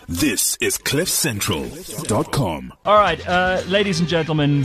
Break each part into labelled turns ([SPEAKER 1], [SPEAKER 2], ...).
[SPEAKER 1] This is CliffCentral.com.
[SPEAKER 2] All right, ladies and gentlemen,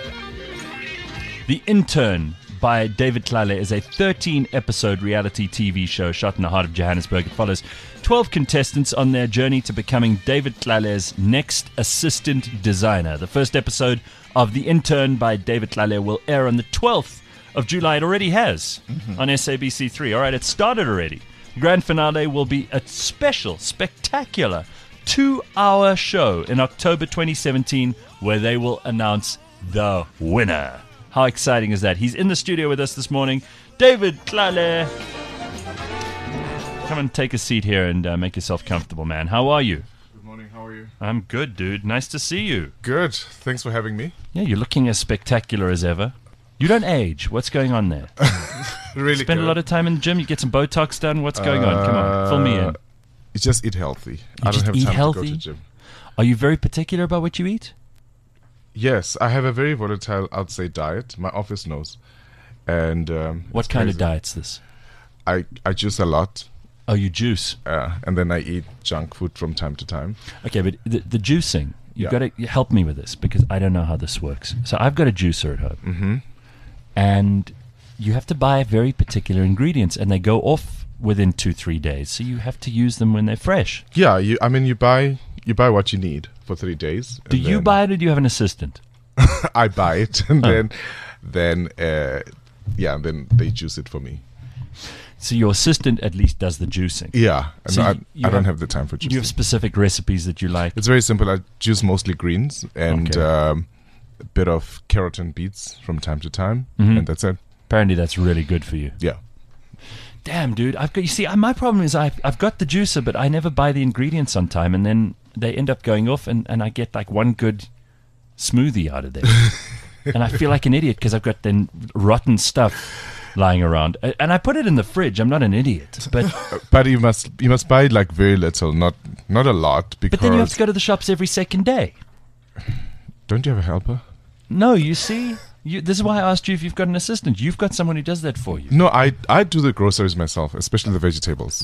[SPEAKER 2] The Intern by David Tlale is a 13-episode reality TV show shot in the heart of Johannesburg. It follows 12 contestants on their journey to becoming David Tlale's next assistant designer. The first episode of The Intern by David Tlale will air on the 12th of July. It already has on SABC3. All right, it started already. The grand finale will be a special, spectacular 2-hour show in October 2017 where they will announce the winner. How exciting is that? He's in the studio with us this morning. David Tlale. Come and take a seat here and make yourself comfortable, man. How are you?
[SPEAKER 3] Good morning. How are you?
[SPEAKER 2] I'm good, dude. Nice to see you.
[SPEAKER 3] Good. Thanks for having me.
[SPEAKER 2] Yeah, you're looking as spectacular as ever. You don't age. What's going on there?
[SPEAKER 3] Really
[SPEAKER 2] Spend a lot of time in the gym. You get some Botox done. What's going on? Come on, fill me in.
[SPEAKER 3] You just eat healthy.
[SPEAKER 2] You
[SPEAKER 3] I
[SPEAKER 2] just
[SPEAKER 3] don't have
[SPEAKER 2] eat
[SPEAKER 3] time
[SPEAKER 2] healthy?
[SPEAKER 3] to go to gym.
[SPEAKER 2] Are you very particular about what you eat?
[SPEAKER 3] Yes, I have a very volatile, I'd say, diet. My office knows. And
[SPEAKER 2] What
[SPEAKER 3] it's
[SPEAKER 2] kind of
[SPEAKER 3] crazy.
[SPEAKER 2] diet's this?
[SPEAKER 3] I juice a lot,
[SPEAKER 2] Oh, you juice.
[SPEAKER 3] and then I eat junk food from time to time.
[SPEAKER 2] Okay, but the juicing, you've
[SPEAKER 3] Yeah.
[SPEAKER 2] got to help me with this because I don't know how this works. So I've got a juicer at home, and you have to buy very particular ingredients, and they go off within 2-3 days. So you have to use them when they're fresh.
[SPEAKER 3] Yeah, you buy what you need for 3 days.
[SPEAKER 2] Do
[SPEAKER 3] and
[SPEAKER 2] you
[SPEAKER 3] then
[SPEAKER 2] buy it, or do you have an assistant?
[SPEAKER 3] I buy it, and then they juice it for me.
[SPEAKER 2] So your assistant at least does the juicing.
[SPEAKER 3] Yeah, and
[SPEAKER 2] So
[SPEAKER 3] I
[SPEAKER 2] you
[SPEAKER 3] don't have the time for
[SPEAKER 2] Do you have
[SPEAKER 3] juicing.
[SPEAKER 2] specific recipes that you like?
[SPEAKER 3] It's very simple. I juice mostly greens and
[SPEAKER 2] Okay.
[SPEAKER 3] a bit of carrot and beets from time to time, and that's it.
[SPEAKER 2] Apparently that's really good for you.
[SPEAKER 3] Yeah.
[SPEAKER 2] Damn, dude. My problem is I've got the juicer, but I never buy the ingredients on time, and then they end up going off, and I get like one good smoothie out of there. And I feel like an idiot because I've got then rotten stuff lying around. And I put it in the fridge. I'm not an idiot.
[SPEAKER 3] But you must buy like very little, not a lot, because
[SPEAKER 2] But then you have to go to the shops every second day.
[SPEAKER 3] don't you have a helper?
[SPEAKER 2] No, you see? This is why I asked you if you've got an assistant. You've got someone who does that for you.
[SPEAKER 3] No, I do the groceries myself, especially the vegetables.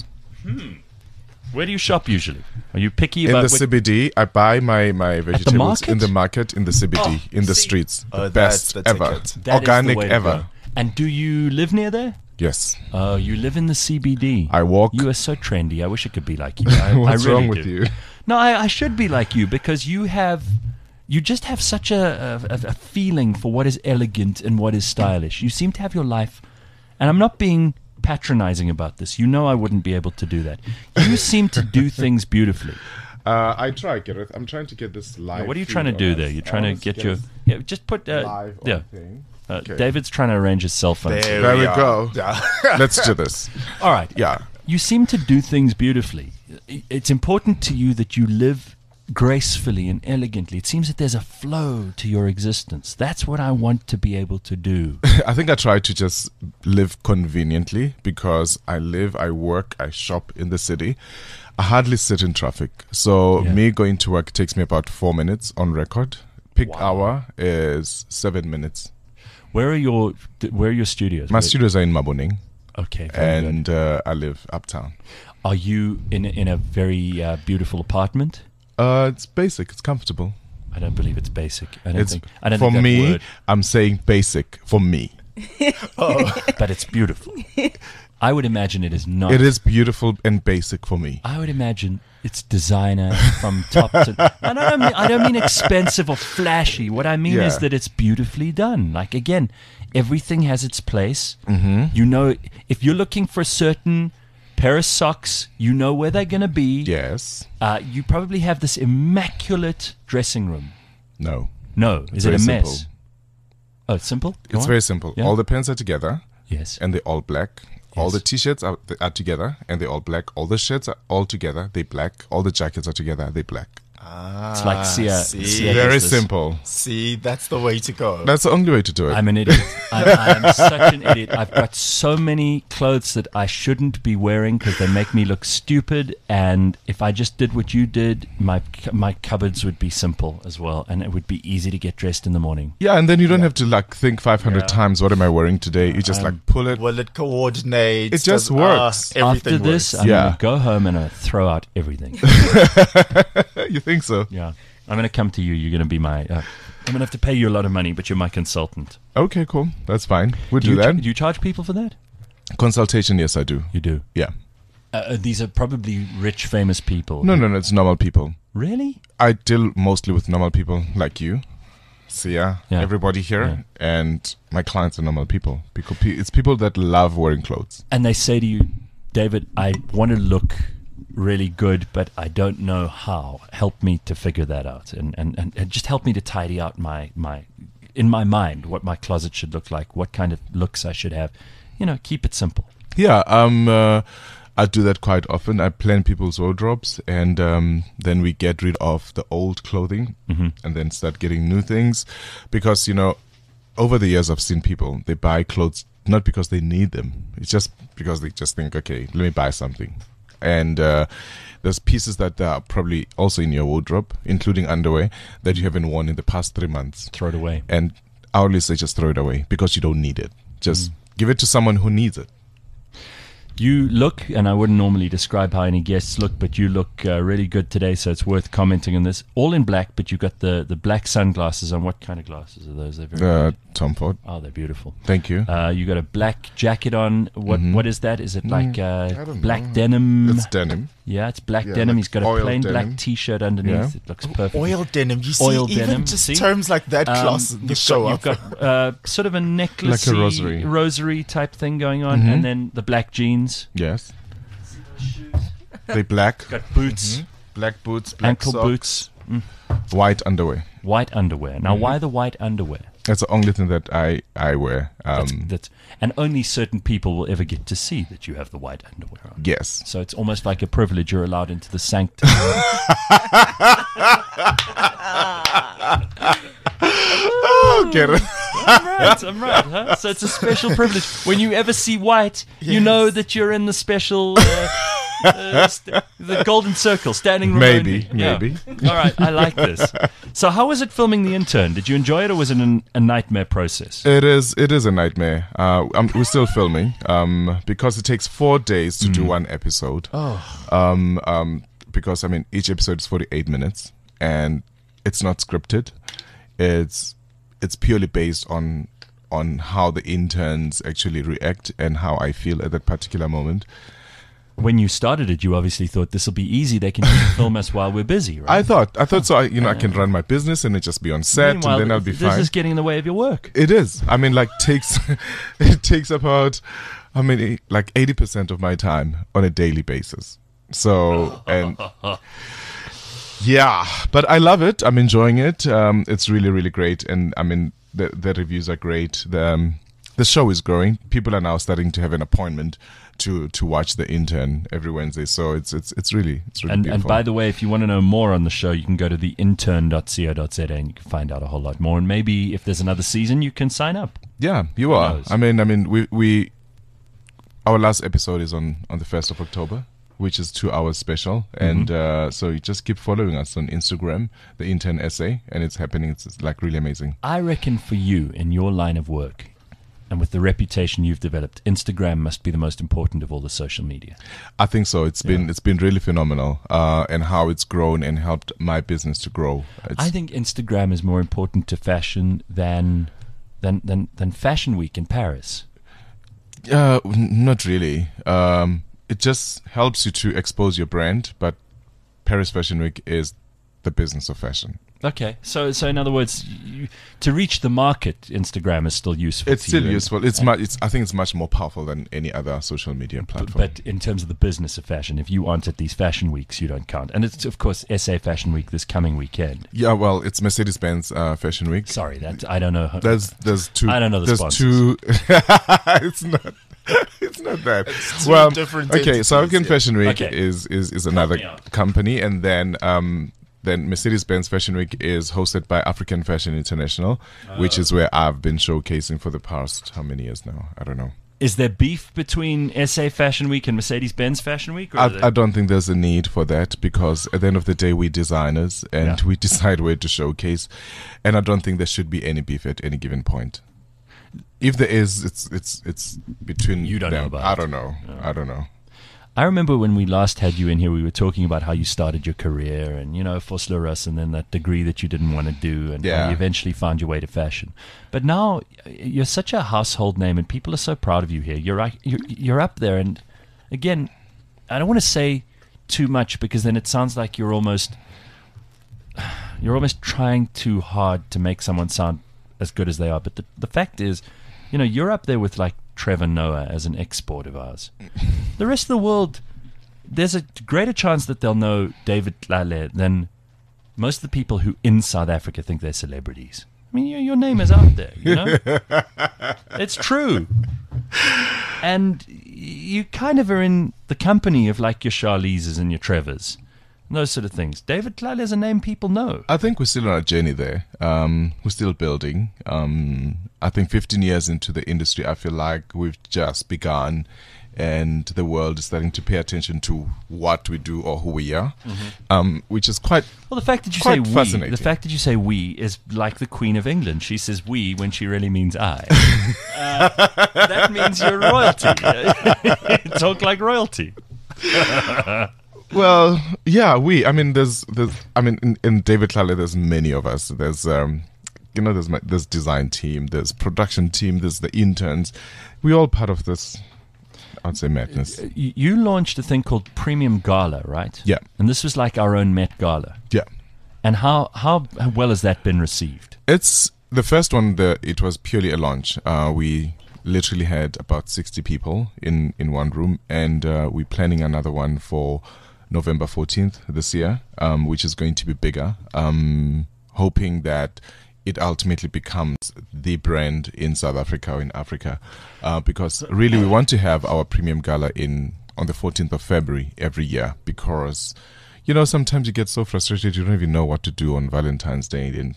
[SPEAKER 2] Where do you shop usually? Are you picky
[SPEAKER 3] In
[SPEAKER 2] about
[SPEAKER 3] the CBD, I buy my vegetables
[SPEAKER 2] market?
[SPEAKER 3] in the market, in the CBD,
[SPEAKER 2] Oh,
[SPEAKER 3] in the
[SPEAKER 2] see.
[SPEAKER 3] streets. The
[SPEAKER 4] Oh, that's
[SPEAKER 3] best
[SPEAKER 4] the
[SPEAKER 3] ever.
[SPEAKER 4] ticket.
[SPEAKER 2] That is the
[SPEAKER 3] Organic
[SPEAKER 2] way to
[SPEAKER 3] ever.
[SPEAKER 2] go. And do you live near there?
[SPEAKER 3] Yes.
[SPEAKER 2] Oh, you live in the CBD.
[SPEAKER 3] I walk.
[SPEAKER 2] You are so trendy. I wish I could be like you. I
[SPEAKER 3] What's
[SPEAKER 2] really
[SPEAKER 3] wrong with
[SPEAKER 2] do.
[SPEAKER 3] you?
[SPEAKER 2] No, I should be like you because you just have such a feeling for what is elegant and what is stylish. You seem to have your life, and I'm not being patronizing about this. You know I wouldn't be able to do that. You seem to do things beautifully.
[SPEAKER 3] I try, Gareth. I'm trying to get this live.
[SPEAKER 2] What are you
[SPEAKER 3] feed
[SPEAKER 2] trying to
[SPEAKER 3] on
[SPEAKER 2] do
[SPEAKER 3] us.
[SPEAKER 2] there? You're
[SPEAKER 3] I
[SPEAKER 2] trying to
[SPEAKER 3] want
[SPEAKER 2] get your...
[SPEAKER 3] us
[SPEAKER 2] Yeah, just put...
[SPEAKER 3] live on
[SPEAKER 2] yeah.
[SPEAKER 3] thing.
[SPEAKER 2] David's trying to arrange his cell phone.
[SPEAKER 3] There we
[SPEAKER 4] are.
[SPEAKER 3] go.
[SPEAKER 4] Yeah.
[SPEAKER 3] Let's do this.
[SPEAKER 2] All right.
[SPEAKER 3] Yeah.
[SPEAKER 2] You seem to do things beautifully. It's important to you that you live gracefully and elegantly. It seems that there's a flow to your existence. That's what I want to be able to do.
[SPEAKER 3] I think I try to just live conveniently because I live, I work, I shop in the city. I hardly sit in traffic. So
[SPEAKER 2] Yeah.
[SPEAKER 3] me going to work takes me about 4 minutes on record. Peak hour is 7 minutes.
[SPEAKER 2] Where are your studios?
[SPEAKER 3] My studios are in Maboning,
[SPEAKER 2] Okay, very good.
[SPEAKER 3] and I live uptown.
[SPEAKER 2] Are you in a very beautiful apartment?
[SPEAKER 3] It's basic. It's comfortable.
[SPEAKER 2] I don't believe it's basic. I don't
[SPEAKER 3] It's
[SPEAKER 2] think that
[SPEAKER 3] for me.
[SPEAKER 2] word-
[SPEAKER 3] I'm saying basic for me.
[SPEAKER 2] but it's beautiful. I would imagine it is not.
[SPEAKER 3] It is beautiful and basic for me.
[SPEAKER 2] I would imagine it's designer from top to. And I don't mean expensive or flashy. What I mean is
[SPEAKER 3] Yeah.
[SPEAKER 2] that it's beautifully done. Like again, everything has its place. Mm-hmm. You know, if you're looking for a certain pair of socks, you know where they're going to be.
[SPEAKER 3] Yes.
[SPEAKER 2] You probably have this immaculate dressing room.
[SPEAKER 3] No.
[SPEAKER 2] No, is it
[SPEAKER 3] very
[SPEAKER 2] a mess?
[SPEAKER 3] simple.
[SPEAKER 2] Oh, it's simple. Go
[SPEAKER 3] It's
[SPEAKER 2] on.
[SPEAKER 3] very simple.
[SPEAKER 2] Yeah.
[SPEAKER 3] All the pants are together,
[SPEAKER 2] Yes.
[SPEAKER 3] and they're all black. All
[SPEAKER 2] Yes.
[SPEAKER 3] the t-shirts are together, and they're all black. All the shirts are all together, they're black. All the jackets are together, they're black.
[SPEAKER 2] It's like Sia. Sia
[SPEAKER 3] Very
[SPEAKER 2] does this.
[SPEAKER 3] simple.
[SPEAKER 4] See, that's the way to go.
[SPEAKER 3] That's the only way to do it.
[SPEAKER 2] I'm an idiot. I'm such an idiot. I've got so many clothes that I shouldn't be wearing because they make me look stupid. And if I just did what you did, my cupboards would be simple as well, and it would be easy to get dressed in the morning.
[SPEAKER 3] Yeah, and then you don't have to like think 500 times, what am I wearing today? You just like pull it.
[SPEAKER 4] Will it coordinate?
[SPEAKER 3] It just works.
[SPEAKER 4] Everything
[SPEAKER 2] After this,
[SPEAKER 4] works.
[SPEAKER 2] I'm
[SPEAKER 3] Yeah.
[SPEAKER 2] going to go home and throw out everything.
[SPEAKER 3] You think so?
[SPEAKER 2] Yeah. I'm going to come to you. You're going to be my... I'm going to have to pay you a lot of money, but you're my consultant.
[SPEAKER 3] Okay, cool. That's fine. We'll do
[SPEAKER 2] you
[SPEAKER 3] that.
[SPEAKER 2] do you charge people for that?
[SPEAKER 3] Consultation, yes, I do.
[SPEAKER 2] You do.
[SPEAKER 3] Yeah.
[SPEAKER 2] These are probably rich, famous people.
[SPEAKER 3] No, it's normal people.
[SPEAKER 2] Really?
[SPEAKER 3] I deal mostly with normal people like you, Sia,
[SPEAKER 2] Yeah.
[SPEAKER 3] everybody here,
[SPEAKER 2] Yeah.
[SPEAKER 3] and my clients are normal people. Because it's people that love wearing clothes.
[SPEAKER 2] And they say to you, David, I want to look really good, but I don't know how. Help me to figure that out, and just help me to tidy out my in my mind what my closet should look like, what kind of looks I should have. Keep it simple.
[SPEAKER 3] Yeah, I do that quite often. I plan people's wardrobes, and then we get rid of the old clothing and then start getting new things. Because, over the years I've seen people, they buy clothes not because they need them. It's just because they just think, okay, let me buy something. And there's pieces that are probably also in your wardrobe, including underwear, that you haven't worn in the past 3 months.
[SPEAKER 2] Throw it away.
[SPEAKER 3] And our list, they just throw it away because you don't need it. Just give it to someone who needs it.
[SPEAKER 2] You look, and I wouldn't normally describe how any guests look, but you look really good today, so it's worth commenting on this. All in black, but you've got the black sunglasses on. What kind of glasses are those? They're very
[SPEAKER 3] Tom Ford.
[SPEAKER 2] Oh, they're beautiful.
[SPEAKER 3] Thank you.
[SPEAKER 2] You got a black jacket on. What is that? Is it like
[SPEAKER 3] don't
[SPEAKER 2] black
[SPEAKER 3] know.
[SPEAKER 2] denim?
[SPEAKER 3] It's denim.
[SPEAKER 2] Yeah, it's black
[SPEAKER 3] Yeah,
[SPEAKER 2] denim.
[SPEAKER 3] like
[SPEAKER 2] He's got a
[SPEAKER 3] oil
[SPEAKER 2] plain
[SPEAKER 3] denim.
[SPEAKER 2] black T-shirt underneath.
[SPEAKER 3] Yeah.
[SPEAKER 2] It looks perfect.
[SPEAKER 4] Oil denim. You see,
[SPEAKER 2] Oil
[SPEAKER 4] even
[SPEAKER 2] denim,
[SPEAKER 4] just
[SPEAKER 2] see?
[SPEAKER 4] terms like that class in the show
[SPEAKER 2] You've
[SPEAKER 4] up.
[SPEAKER 2] got sort of a necklace,
[SPEAKER 3] Like a rosary.
[SPEAKER 2] type thing going on, and then the black jeans.
[SPEAKER 3] Yes. They black.
[SPEAKER 2] Got boots,
[SPEAKER 3] Black boots, black
[SPEAKER 2] ankle
[SPEAKER 3] socks,
[SPEAKER 2] boots,
[SPEAKER 3] white underwear.
[SPEAKER 2] white underwear. Now, why the white underwear?
[SPEAKER 3] That's the only thing that I wear.
[SPEAKER 2] That's and only certain people will ever get to see that you have the white underwear on.
[SPEAKER 3] Yes.
[SPEAKER 2] So it's almost like a privilege. You're allowed into the sanctum.
[SPEAKER 3] Oh, get it.
[SPEAKER 2] I'm right, huh? So it's a special privilege. When you ever see white, you know that you're in the special, the golden circle, standing room
[SPEAKER 3] Maybe,
[SPEAKER 2] only. Yeah.
[SPEAKER 3] maybe.
[SPEAKER 2] All right, I like this. So how was it filming The Intern? Did you enjoy it, or was it a nightmare process?
[SPEAKER 3] It is a nightmare. We're still filming because it takes 4 days to do one episode. Because each episode is 48 minutes and it's not scripted. It's purely based on how the interns actually react and how I feel at that particular moment.
[SPEAKER 2] When you started it, you obviously thought this will be easy. They can just film us while we're busy, right?
[SPEAKER 3] I thought so. I can run my business and it just be on set,
[SPEAKER 2] Meanwhile,
[SPEAKER 3] and then I'll be fine.
[SPEAKER 2] This is getting in the way of your work.
[SPEAKER 3] It is. Takes it takes about 80% of my time on a daily basis. So and yeah, but I love it. I'm enjoying it. It's really, really great, and the reviews are great. The show is growing. People are now starting to have an appointment to watch The Intern every Wednesday. So it's really beautiful.
[SPEAKER 2] And by the way, if you want to know more on the show, you can go to theintern.co.za and you can find out a whole lot more. And maybe if there's another season, you can sign up.
[SPEAKER 3] Yeah, you are.
[SPEAKER 2] knows?
[SPEAKER 3] We our last episode is on the 1st of October, which is 2 hours special. And so you just keep following us on Instagram, The Intern SA, and it's happening. It's like really amazing.
[SPEAKER 2] I reckon for you in your line of work and with the reputation you've developed, Instagram must be the most important of all the social media.
[SPEAKER 3] I think so. It's been really phenomenal, and how it's grown and helped my business to grow.
[SPEAKER 2] I think Instagram is more important to fashion than Fashion Week in Paris.
[SPEAKER 3] Not really. It just helps you to expose your brand, but Paris Fashion Week is the business of fashion.
[SPEAKER 2] Okay, so in other words, to reach the market, Instagram is still useful.
[SPEAKER 3] It's still useful. I think it's much more powerful than any other social media platform.
[SPEAKER 2] But in terms of the business of fashion, if you aren't at these fashion weeks, you don't count. And it's of course SA Fashion Week this coming weekend.
[SPEAKER 3] Yeah, well, it's Mercedes-Benz Fashion Week.
[SPEAKER 2] Sorry, that I don't know.
[SPEAKER 3] There's two.
[SPEAKER 2] I don't know the
[SPEAKER 3] there's
[SPEAKER 2] sponsors.
[SPEAKER 3] two. It's not. It's not that.
[SPEAKER 4] It's two
[SPEAKER 3] Well,
[SPEAKER 4] different
[SPEAKER 3] okay.
[SPEAKER 4] entities,
[SPEAKER 3] South African
[SPEAKER 4] yeah.
[SPEAKER 3] Fashion Week
[SPEAKER 2] Okay.
[SPEAKER 3] is another
[SPEAKER 2] me out.
[SPEAKER 3] company, and then then Mercedes-Benz Fashion Week is hosted by African Fashion International, which is where I've been showcasing for the past, how many years now? I don't know.
[SPEAKER 2] Is there beef between SA Fashion Week and Mercedes-Benz Fashion Week? Or
[SPEAKER 3] I don't think there's a need for that, because at the end of the day, we're designers and we decide where to showcase. And I don't think there should be any beef at any given point. If there is, it's between
[SPEAKER 2] You don't
[SPEAKER 3] them.
[SPEAKER 2] know about
[SPEAKER 3] I
[SPEAKER 2] it.
[SPEAKER 3] don't know. I don't know.
[SPEAKER 2] I remember when we last had you in here, we were talking about how you started your career and, Vosloorus and then that degree that you didn't want to do and how you eventually found your way to fashion. But now you're such a household name and people are so proud of you here. You're up there. And again, I don't want to say too much because then it sounds like you're almost trying too hard to make someone sound as good as they are. But the fact is, you're up there with like Trevor Noah as an export of ours. The rest of the world, there's a greater chance that they'll know David Tlale than most of the people who in South Africa think they're celebrities. I mean, your name is out there, It's true. And you kind of are in the company of like your Charlize's and your Trevors. Those sort of things. David Tlale is a name people know.
[SPEAKER 3] I think we're still on our journey there. We're still building. I think 15 years into the industry, I feel like we've just begun, and the world is starting to pay attention to what we do or who we are, which is quite
[SPEAKER 2] well. The fact that you say we,
[SPEAKER 3] fascinating.
[SPEAKER 2] the fact that you say we is like the Queen of England. She says we when she really means I. That means you're royalty. Talk like royalty.
[SPEAKER 3] Well, yeah, I mean, in David Tlale, there's many of us. There's, there's design team, there's production team, there's the interns. We're all part of this, I'd say, madness.
[SPEAKER 2] You launched a thing called Premium Gala, right?
[SPEAKER 3] Yeah.
[SPEAKER 2] And this was like our own Met Gala.
[SPEAKER 3] Yeah.
[SPEAKER 2] And how well has that been received?
[SPEAKER 3] It's the first one. It was purely a launch. We literally had about 60 people in one room, and we're planning another one for November 14th this year, which is going to be bigger, hoping that it ultimately becomes the brand in South Africa or in Africa, because really we want to have our premium gala on the 14th of February every year, because sometimes you get so frustrated you don't even know what to do on Valentine's Day, and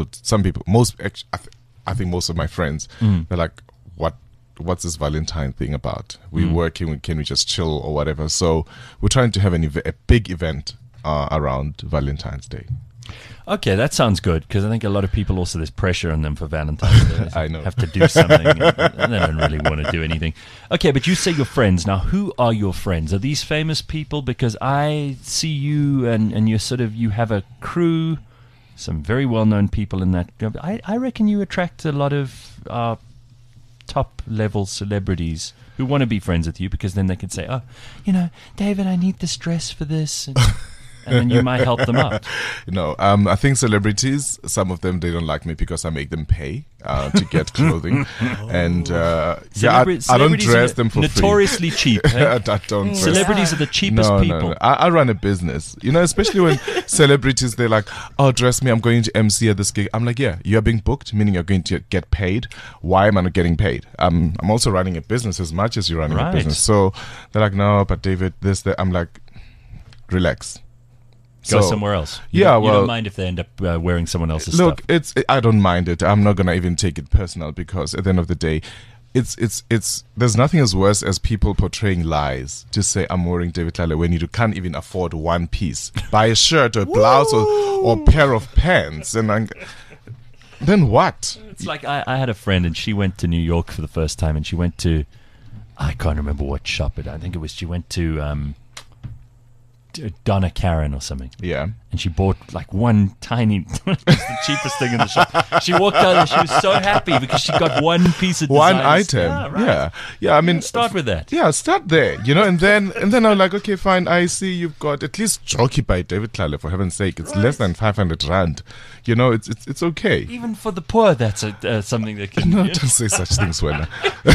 [SPEAKER 3] I think most of my friends, they're like, what's this Valentine thing about? We're working, can we just chill or whatever? So we're trying to have a big event around Valentine's Day.
[SPEAKER 2] Okay, that sounds good, because I think a lot of people also, there's pressure on them for Valentine's Day.
[SPEAKER 3] I know.
[SPEAKER 2] Have to do something, and they don't really want to do anything. Okay, but you say your friends. Now, who are your friends? Are these famous people? Because I see you and you have a crew, some very well-known people in that. I reckon you attract a lot of top-level celebrities who want to be friends with you, because then they can say, David, I need this dress for this. And then you might help them out.
[SPEAKER 3] I think celebrities, some of them, they don't like me because I make them pay to get clothing. And I don't dress them for
[SPEAKER 2] notoriously
[SPEAKER 3] free.
[SPEAKER 2] cheap. Eh?
[SPEAKER 3] I don't dress.
[SPEAKER 2] Celebrities are the cheapest people.
[SPEAKER 3] No. I run a business. Especially when celebrities, they're like, oh, dress me, I'm going to MC at this gig. I'm like, yeah, you're being booked, meaning you're going to get paid. Why am I not getting paid? I'm also running a business as much as you're running a business. So they're like, no, but David, this, that. I'm like, relax.
[SPEAKER 2] Go somewhere else. You don't mind if they end up wearing someone else's stuff.
[SPEAKER 3] Look, I don't mind it. I'm not gonna even take it personal, because at the end of the day, it's there's nothing as worse as people portraying lies to say I'm wearing David Tlale when you can't even afford one piece. Buy a shirt or a blouse or a pair of pants, and then what?
[SPEAKER 2] It's like I had a friend, and she went to New York for the first time, and she went to, I can't remember what shop, but I think she went to Donna Karan or something.
[SPEAKER 3] Yeah.
[SPEAKER 2] And she bought like one tiny, the cheapest thing in the shop. She walked out and she was so happy because she got one piece of
[SPEAKER 3] one
[SPEAKER 2] designs.
[SPEAKER 3] item.
[SPEAKER 2] Yeah, right.
[SPEAKER 3] Yeah. I mean,
[SPEAKER 2] start with that.
[SPEAKER 3] Yeah, start there. And then I'm like, okay, fine. I see you've got at least Jockey by David Tlale, for heaven's sake. It's less than 500 rand. It's okay.
[SPEAKER 2] Even for the poor, that's something that can.
[SPEAKER 3] No, don't say such things, Wena.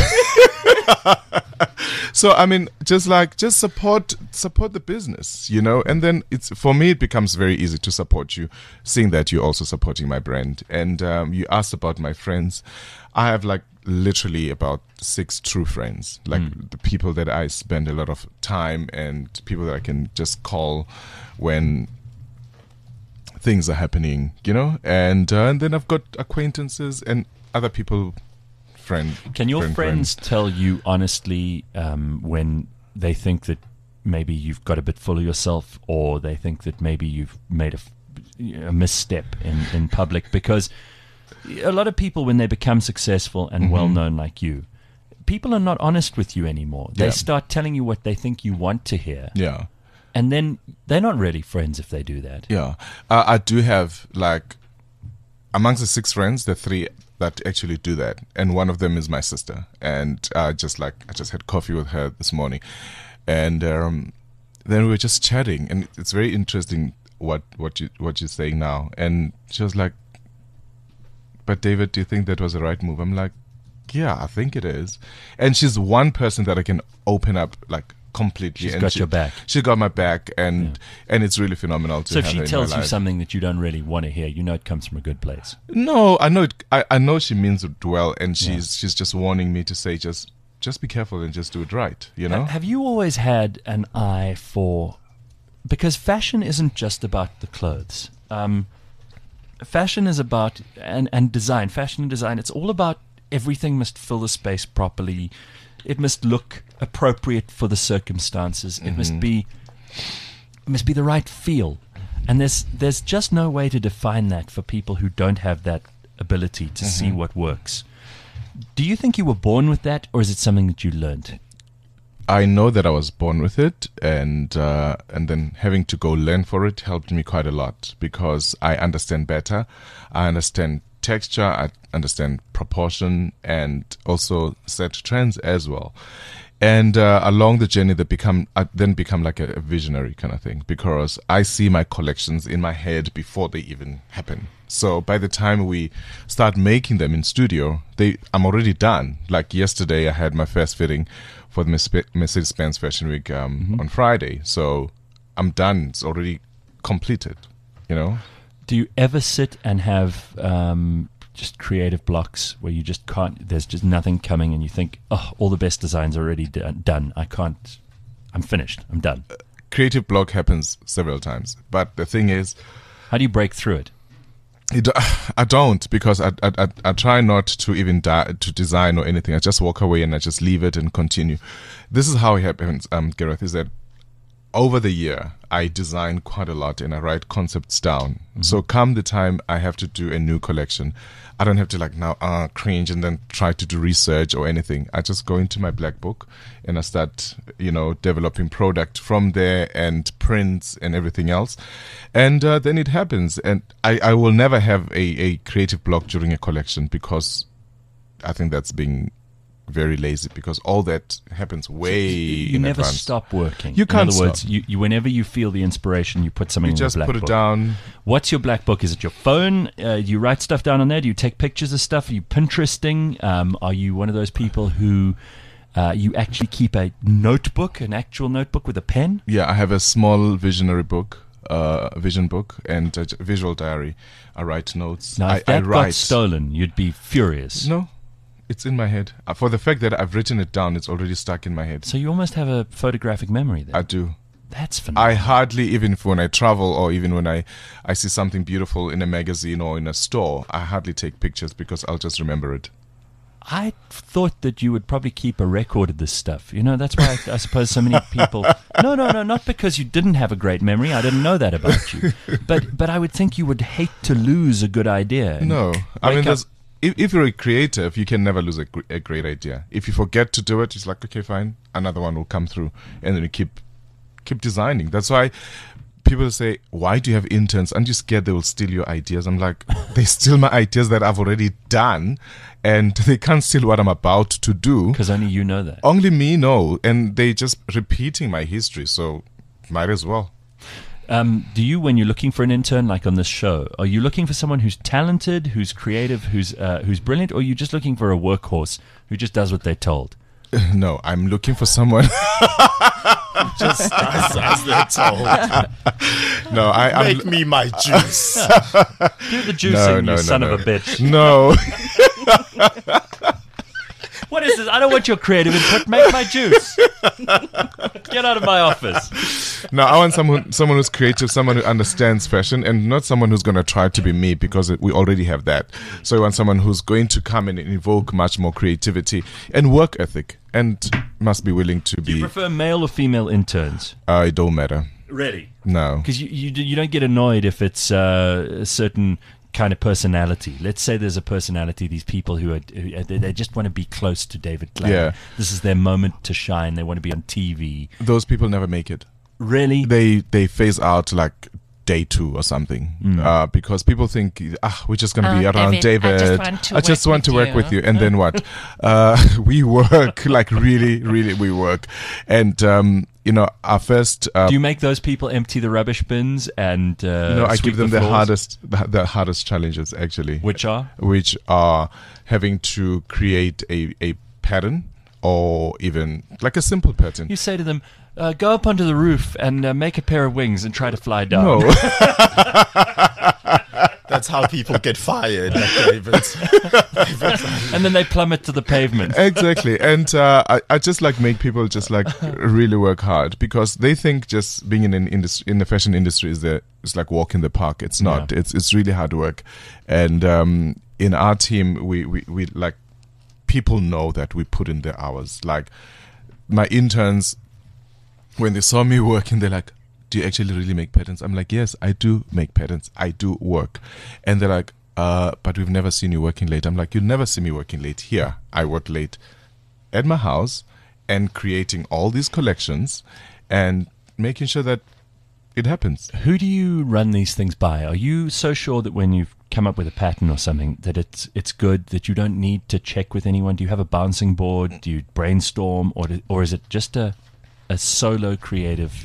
[SPEAKER 3] So I mean, just support the business, and then for me it becomes very easy to support you, seeing that you're also supporting my brand. And you asked about my friends. I have like literally about 6 true friends, like the people that I spend a lot of time, and people that I can just call when things are happening, and then I've got acquaintances and other people,
[SPEAKER 2] Can your friends tell you honestly when they think that maybe you've got a bit full of yourself, or they think that maybe you've made a misstep in public? Because a lot of people, when they become successful and well-known like you, people are not honest with you anymore. They start telling you what they think you want to hear.
[SPEAKER 3] Yeah.
[SPEAKER 2] And then they're not really friends if they do that.
[SPEAKER 3] Yeah. I do have, amongst the 6 friends, the 3 that actually do that. And one of them is my sister. And I just had coffee with her this morning. And then we were just chatting. And it's very interesting what you're saying now. And she was like, "But David, do you think that was the right move?" I'm like, "Yeah, I think it is." And she's one person that I can open up completely.
[SPEAKER 2] She's got your back.
[SPEAKER 3] She got my back, and it's really phenomenal to
[SPEAKER 2] So
[SPEAKER 3] have
[SPEAKER 2] if she
[SPEAKER 3] her in
[SPEAKER 2] tells
[SPEAKER 3] my
[SPEAKER 2] you
[SPEAKER 3] life.
[SPEAKER 2] something that you don't really want to hear, you know it comes from a good place.
[SPEAKER 3] No, I know it. I know she means it well, and she's just warning me to say just be careful and just do it right.
[SPEAKER 2] Have you always had an eye for? Because fashion isn't just about the clothes. Fashion is about and design. Fashion and design. It's all about everything must fill the space properly. It must look appropriate for the circumstances. It must be the right feel. And there's just no way to define that for people who don't have that ability to see what works. Do you think you were born with that, or is it something that you learned?
[SPEAKER 3] I know that I was born with it, and then having to go learn for it helped me quite a lot, because I understand better. I understand texture, I understand proportion, and also set trends as well. And along the journey, I then become like a visionary kind of thing, because I see my collections in my head before they even happen. So by the time we start making them in studio, I'm already done. Like yesterday, I had my first fitting for the Mercedes-Benz Fashion Week on Friday. So I'm done. It's already completed,
[SPEAKER 2] Do you ever sit and have just creative blocks where you just can't, there's just nothing coming, and you think, oh, all the best designs are already done. I'm finished. I'm done.
[SPEAKER 3] Creative block happens several times. But the thing is,
[SPEAKER 2] how do you break through it?
[SPEAKER 3] I don't, because I try not to even to design or anything. I just walk away and I just leave it and continue. This is how it happens, Gareth, is that over the year, I design quite a lot and I write concepts down. So come the time I have to do a new collection, I don't have to cringe and then try to do research or anything. I just go into my black book and I start, developing product from there, and prints and everything else. And then it happens. And I will never have a creative block during a collection, because I think that's being very lazy, because all that happens way
[SPEAKER 2] you
[SPEAKER 3] in
[SPEAKER 2] never
[SPEAKER 3] advance.
[SPEAKER 2] Stop working.
[SPEAKER 3] You can't
[SPEAKER 2] In other words,
[SPEAKER 3] stop.
[SPEAKER 2] you whenever you feel the inspiration, you put something
[SPEAKER 3] You
[SPEAKER 2] in
[SPEAKER 3] just
[SPEAKER 2] the black
[SPEAKER 3] put
[SPEAKER 2] book.
[SPEAKER 3] it down.
[SPEAKER 2] What's your black book? Is it your phone? Do you write stuff down on there? Do you take pictures of stuff? Are you Pinteresting? Are you one of those people who you actually keep a notebook, an actual notebook with a pen?
[SPEAKER 3] Yeah, I have a small visionary book, vision book, and a visual diary. I write notes.
[SPEAKER 2] Now, if
[SPEAKER 3] I
[SPEAKER 2] that
[SPEAKER 3] write.
[SPEAKER 2] got stolen, you'd be furious.
[SPEAKER 3] No, it's in my head. For the fact that I've written it down, it's already stuck in my head.
[SPEAKER 2] So you almost have a photographic memory there.
[SPEAKER 3] I do.
[SPEAKER 2] That's phenomenal.
[SPEAKER 3] I hardly, even when I travel, or even when I see something beautiful in a magazine or in a store, I hardly take pictures, because I'll just remember it.
[SPEAKER 2] I thought that you would probably keep a record of this stuff. That's why I suppose so many people... No, not because you didn't have a great memory. I didn't know that about you. But I would think you would hate to lose a good idea.
[SPEAKER 3] No. I mean,
[SPEAKER 2] wake up-
[SPEAKER 3] if you're a creative, you can never lose a great idea. If you forget to do it, it's like, okay, fine, another one will come through. And then you keep designing. That's why people say, why do you have interns? Aren't you scared they will steal your ideas? I'm like, they steal my ideas that I've already done, and they can't steal what I'm about to do.
[SPEAKER 2] Because only you know that.
[SPEAKER 3] Only me know, and they just repeating my history, so might as well.
[SPEAKER 2] Do you, when you're looking for an intern, like on this show, are you looking for someone who's talented, who's creative, who's brilliant, or are you just looking for a workhorse who just does what they're told?
[SPEAKER 3] No, I'm looking for someone.
[SPEAKER 4] Just as they're told.
[SPEAKER 3] No, I'm
[SPEAKER 4] Make me my juice.
[SPEAKER 2] Do the juicing, you son of a bitch.
[SPEAKER 3] No.
[SPEAKER 2] What is this? I don't want your creative input. Make my juice. Get out of my office.
[SPEAKER 3] No, I want someone who's creative, someone who understands fashion, and not someone who's going to try to be me, because we already have that. So I want someone who's going to come in and evoke much more creativity and work ethic, and must be willing to
[SPEAKER 2] Do you
[SPEAKER 3] be.
[SPEAKER 2] prefer male or female interns?
[SPEAKER 3] It don't matter.
[SPEAKER 2] Really?
[SPEAKER 3] No.
[SPEAKER 2] Because you don't get annoyed if it's a certain kind of personality. Let's say there's a personality, these people who they just want to be close to David Clay.
[SPEAKER 3] Yeah.
[SPEAKER 2] This is their moment to shine. They want to be on TV.
[SPEAKER 3] Those people never make it.
[SPEAKER 2] Really?
[SPEAKER 3] They phase out like day 2 or something, because people think, we're just going to be around David. I just want to work with you. And then what? We work, like really, really, we work. And, our first...
[SPEAKER 2] Do you make those people empty the rubbish bins and
[SPEAKER 3] no, I
[SPEAKER 2] sweep
[SPEAKER 3] give them
[SPEAKER 2] the
[SPEAKER 3] the hardest challenges, actually.
[SPEAKER 2] Which are?
[SPEAKER 3] Which are having to create a pattern, or even like a simple pattern.
[SPEAKER 2] You say to them, go up onto the roof and make a pair of wings and try to fly down.
[SPEAKER 3] No.
[SPEAKER 4] That's how people get fired, David.
[SPEAKER 2] And then they plummet to the pavement.
[SPEAKER 3] Exactly. And I just like make people just like really work hard, because they think just being in the fashion industry is like walk in the park. It's not.
[SPEAKER 2] Yeah.
[SPEAKER 3] It's really hard work. And in our team, we like, people know that we put in the hours. Like my interns, when they saw me working, they're like, do you actually really make patterns? I'm like, yes, I do make patterns. I do work. And they're like, but we've never seen you working late. I'm like, you'll never see me working late here. I work late at my house and creating all these collections and making sure that it happens.
[SPEAKER 2] Who do you run these things by? Are you so sure that when you've come up with a pattern or something that it's good, that you don't need to check with anyone? Do you have a bouncing board? Do you brainstorm? Or is it just a solo creative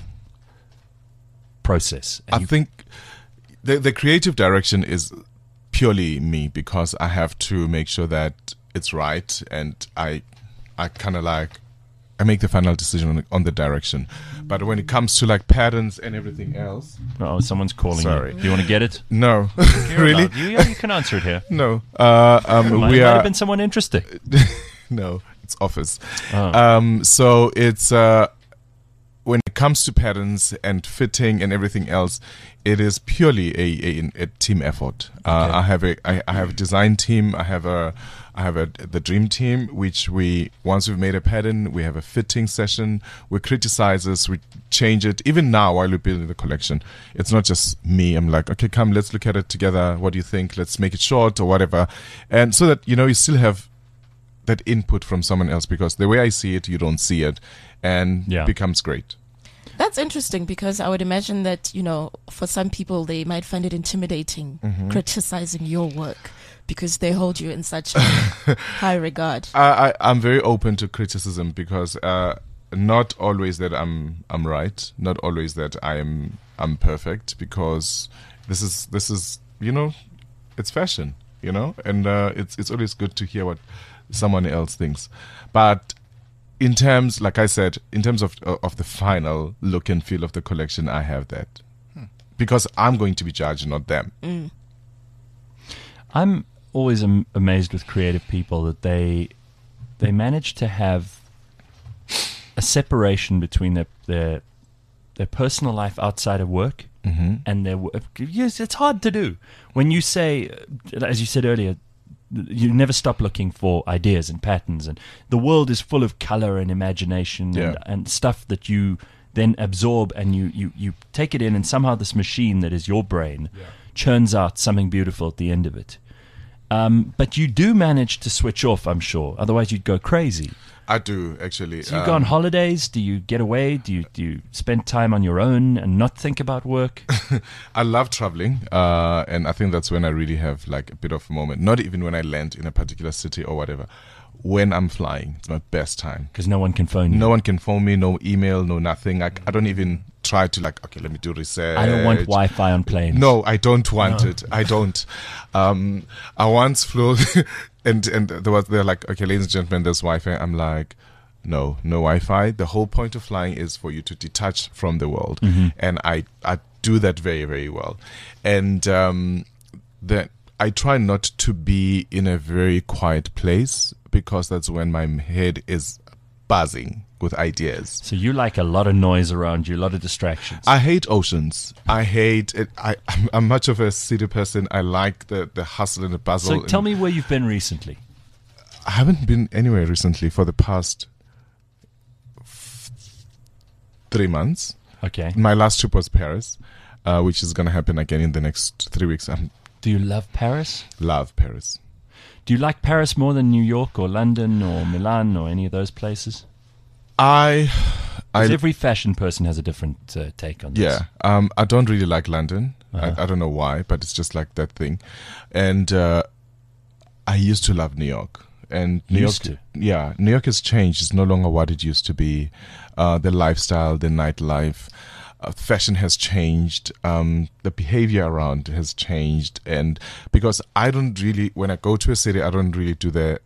[SPEAKER 2] process?
[SPEAKER 3] I think the creative direction is purely me, because I have to make sure that it's right, and I kind of like, I make the final decision on the direction. But when it comes to like patterns and everything else,
[SPEAKER 2] Oh, someone's calling
[SPEAKER 3] Sorry.
[SPEAKER 2] you. Do you want to get it?
[SPEAKER 3] no,
[SPEAKER 2] Hear
[SPEAKER 3] really,
[SPEAKER 2] about it. You can answer it here.
[SPEAKER 3] no.
[SPEAKER 2] Might have been someone interesting.
[SPEAKER 3] No, it's office.
[SPEAKER 2] Oh.
[SPEAKER 3] So it's when it comes to patterns and fitting and everything else, it is purely a team effort. I have a design team. I have the dream team, which once we've made a pattern, we have a fitting session. We criticize this, we change it. Even now, while we're building the collection, it's not just me. I'm like, okay, come, let's look at it together. What do you think? Let's make it short or whatever. And so that, you still have that input from someone else, because the way I see it, you don't see it, and
[SPEAKER 2] Yeah.
[SPEAKER 3] it becomes great.
[SPEAKER 5] That's interesting, because I would imagine that, for some people, they might find it intimidating criticizing your work, because they hold you in such high regard.
[SPEAKER 3] I'm very open to criticism, because not always that I'm right, not always that I'm perfect, because this is it's fashion, and it's always good to hear what someone else thinks. But in terms, like I said, in terms of the final look and feel of the collection, I have that, because I'm going to be judged, not them.
[SPEAKER 2] I'm always amazed with creative people that they manage to have a separation between their personal life outside of work and their work. Yes, it's hard to do. When you say, as you said earlier, you never stop looking for ideas and patterns, and the world is full of color and imagination and stuff that you then absorb, and you take it in, and somehow this machine that is your brain churns out something beautiful at the end of it. But you do manage to switch off, I'm sure. Otherwise, you'd go crazy.
[SPEAKER 3] I do, actually.
[SPEAKER 2] Do you go on holidays? Do you get away? Do you spend time on your own and not think about work?
[SPEAKER 3] I love traveling, and I think that's when I really have like a bit of a moment. Not even when I land in a particular city or whatever. When I'm flying, it's my best time.
[SPEAKER 2] Because no one can phone you.
[SPEAKER 3] No one can phone me, no email, no nothing. I don't even try to okay, let me do research.
[SPEAKER 2] I don't want Wi-Fi on planes.
[SPEAKER 3] No, I don't want it. I don't. I once flew, and they're like, okay, ladies and gentlemen, there's Wi-Fi. I'm like, no Wi-Fi. The whole point of flying is for you to detach from the world, and I do that very, very well. And I try not to be in a very quiet place, because that's when my head is buzzing with ideas.
[SPEAKER 2] So you like a lot of noise around you, a lot of distractions.
[SPEAKER 3] I hate oceans. I hate it. I'm much of a city person. I like the hustle and the bustle.
[SPEAKER 2] So tell me where you've been recently.
[SPEAKER 3] I haven't been anywhere recently for the past 3 months.
[SPEAKER 2] Okay.
[SPEAKER 3] My last trip was Paris, which is going to happen again in the next 3 weeks. I
[SPEAKER 2] Do you love Paris?
[SPEAKER 3] love Paris.
[SPEAKER 2] Do you like Paris more than New York or London or Milan or any of those places? 'Cause every fashion person has a different take on this.
[SPEAKER 3] Yeah. I don't really like London.
[SPEAKER 2] Uh-huh.
[SPEAKER 3] I don't know why, but it's just like that thing. And I used to love New York. And New York has changed. It's no longer what it used to be. The lifestyle, the nightlife, fashion has changed. The behavior around has changed. And because I don't really, when I go to a city, I don't really do the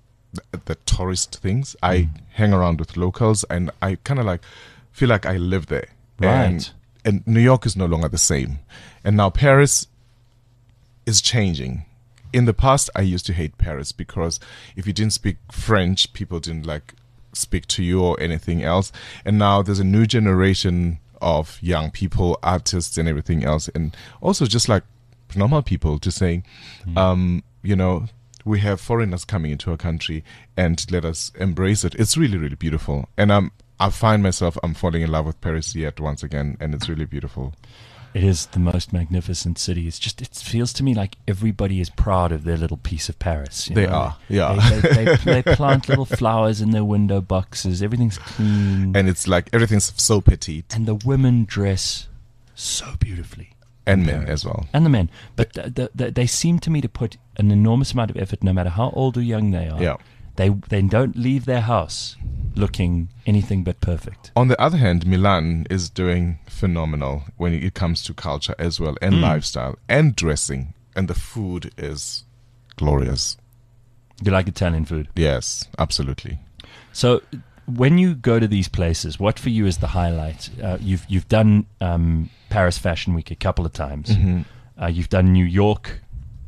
[SPEAKER 3] tourist things. I hang around with locals, and I kind of like feel like I live there.
[SPEAKER 2] Right.
[SPEAKER 3] And New York is no longer the same. And now Paris is changing. In the past, I used to hate Paris because if you didn't speak French, people didn't like speak to you or anything else. And now there's a new generation of young people, artists and everything else. And also just like normal people to say, you know, we have foreigners coming into our country and let us embrace it. It's really, really beautiful. And I find myself, I'm falling in love with Paris yet once again, and it's really beautiful.
[SPEAKER 2] It is the most magnificent city. It's just, it feels to me like everybody is proud of their little piece of Paris.
[SPEAKER 3] They are, yeah.
[SPEAKER 2] They plant little flowers in their window boxes. Everything's clean.
[SPEAKER 3] And it's like everything's so petite.
[SPEAKER 2] And the women dress so beautifully.
[SPEAKER 3] And men as well.
[SPEAKER 2] And the men. But they seem to me to put an enormous amount of effort, no matter how old or young they are.
[SPEAKER 3] Yeah.
[SPEAKER 2] They don't leave their house looking anything but perfect.
[SPEAKER 3] On the other hand, Milan is doing phenomenal when it comes to culture as well, and lifestyle, and dressing. And the food is glorious.
[SPEAKER 2] You like Italian food?
[SPEAKER 3] Yes, absolutely.
[SPEAKER 2] So when you go to these places, what for you is the highlight? You've done Paris Fashion Week a couple of times. You've done New York.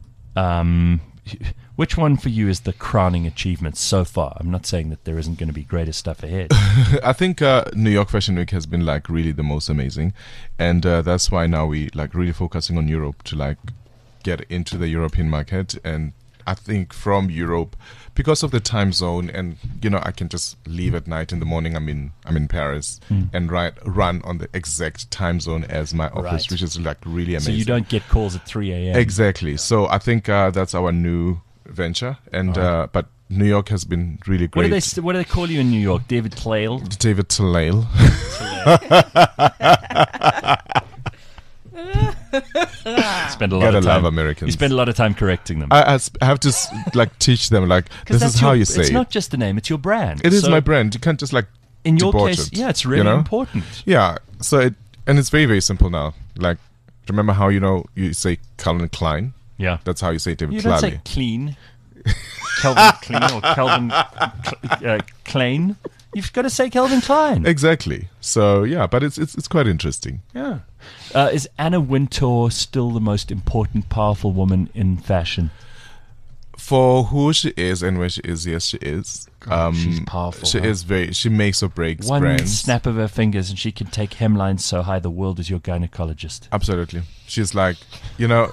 [SPEAKER 2] Which one for you is the crowning achievement so far? I'm not saying that there isn't going to be greater stuff ahead.
[SPEAKER 3] I think New York Fashion Week has been like really the most amazing, and that's why now we like really focusing on Europe to like get into the European market. And I think from Europe, because of the time zone, and you know, I can just leave at night. In the morning, I'm in Paris and run on the exact time zone as my office,
[SPEAKER 2] Right.
[SPEAKER 3] which is like really amazing.
[SPEAKER 2] So you don't get calls at 3 a.m.
[SPEAKER 3] Exactly. So I think that's our new venture, and but New York has been really great.
[SPEAKER 2] What do they call you in New York? David Clayle?
[SPEAKER 3] David Talale.
[SPEAKER 2] Spend a lot
[SPEAKER 3] Gotta
[SPEAKER 2] of time.
[SPEAKER 3] love Americans.
[SPEAKER 2] You spend a lot of time correcting them.
[SPEAKER 3] I have to like teach them like
[SPEAKER 2] 'Cause
[SPEAKER 3] this is
[SPEAKER 2] that's
[SPEAKER 3] how
[SPEAKER 2] your-
[SPEAKER 3] you say
[SPEAKER 2] It's
[SPEAKER 3] it.
[SPEAKER 2] not just a name; it's your brand.
[SPEAKER 3] It is
[SPEAKER 2] So
[SPEAKER 3] my brand. You can't just like
[SPEAKER 2] In your
[SPEAKER 3] debauch
[SPEAKER 2] case,
[SPEAKER 3] it,
[SPEAKER 2] yeah, it's
[SPEAKER 3] you
[SPEAKER 2] really
[SPEAKER 3] know?
[SPEAKER 2] important.
[SPEAKER 3] Yeah. So it's very, very simple now. Like, remember how you say Calvin Klein?
[SPEAKER 2] Yeah,
[SPEAKER 3] That's how you say David
[SPEAKER 2] you don't say
[SPEAKER 3] Clale.
[SPEAKER 2] clean, Calvin Klein or Calvin Klein. You've got to say Calvin Klein.
[SPEAKER 3] Exactly. So yeah, but it's quite interesting.
[SPEAKER 2] Yeah. Is Anna Wintour still the most important, powerful woman in fashion?
[SPEAKER 3] For who she is and where she is, yes, she is.
[SPEAKER 2] She's powerful.
[SPEAKER 3] She
[SPEAKER 2] huh?
[SPEAKER 3] is very. She makes or breaks
[SPEAKER 2] One
[SPEAKER 3] brands.
[SPEAKER 2] snap of her fingers, and she can take hemlines so high the world is your gynecologist.
[SPEAKER 3] Absolutely. She's like, you know.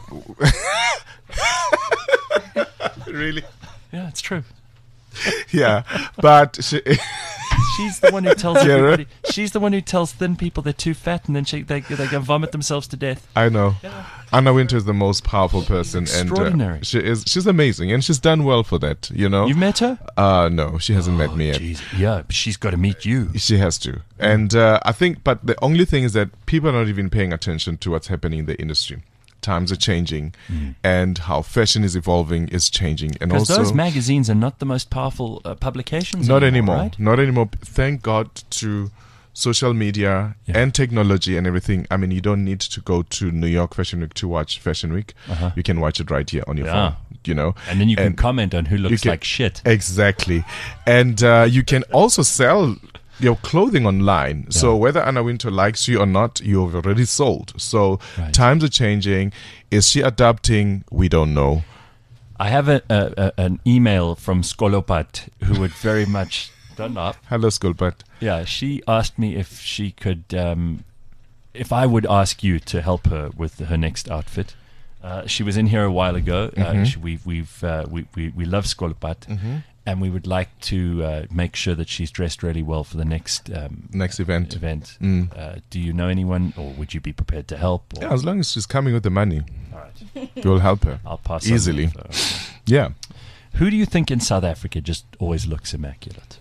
[SPEAKER 3] Really?
[SPEAKER 2] Yeah, it's true.
[SPEAKER 3] Yeah, but
[SPEAKER 2] She's the one who tells
[SPEAKER 3] Kira?
[SPEAKER 2] everybody. She's the one who tells thin people they're too fat, and then they go vomit themselves to death.
[SPEAKER 3] I know. Anna Wintour is the most powerful person,
[SPEAKER 2] extraordinary.
[SPEAKER 3] and she's amazing, and she's done well for that. You know.
[SPEAKER 2] You've met her?
[SPEAKER 3] No, she hasn't met me yet.
[SPEAKER 2] Jeez. Yeah, but she's got to meet you.
[SPEAKER 3] She has to, and I think. But the only thing is that people are not even paying attention to what's happening in the industry. Times are changing, and how fashion is evolving is changing, and
[SPEAKER 2] Because
[SPEAKER 3] also
[SPEAKER 2] those magazines are not the most powerful publications
[SPEAKER 3] not anymore.
[SPEAKER 2] right?
[SPEAKER 3] Not anymore. Thank God to social media and technology and everything. I mean, you don't need to go to New York Fashion Week to watch Fashion Week. You can watch it right here on your phone. You know,
[SPEAKER 2] And then you can comment on who looks
[SPEAKER 3] can-
[SPEAKER 2] like shit.
[SPEAKER 3] Exactly. And you can also sell your clothing online. So whether Anna Wintour likes you or not, you've already sold. So
[SPEAKER 2] Right.
[SPEAKER 3] times are changing. Is she adapting? We don't know.
[SPEAKER 2] I have an email from Skolopat who would very much... Don't laugh.
[SPEAKER 3] Hello, Skulpat.
[SPEAKER 2] Yeah, she asked me if she could... if I would ask you to help her with her next outfit. She was in here a while ago. We love Skolopat, and we would like to make sure that she's dressed really well for the next
[SPEAKER 3] event.
[SPEAKER 2] Do you know anyone, or would you be prepared to help? Or?
[SPEAKER 3] Yeah, as long as she's coming with the money,
[SPEAKER 2] All right.
[SPEAKER 3] we'll help her.
[SPEAKER 2] I'll pass
[SPEAKER 3] easily.
[SPEAKER 2] on the info.
[SPEAKER 3] Yeah.
[SPEAKER 2] Who do you think in South Africa just always looks immaculate?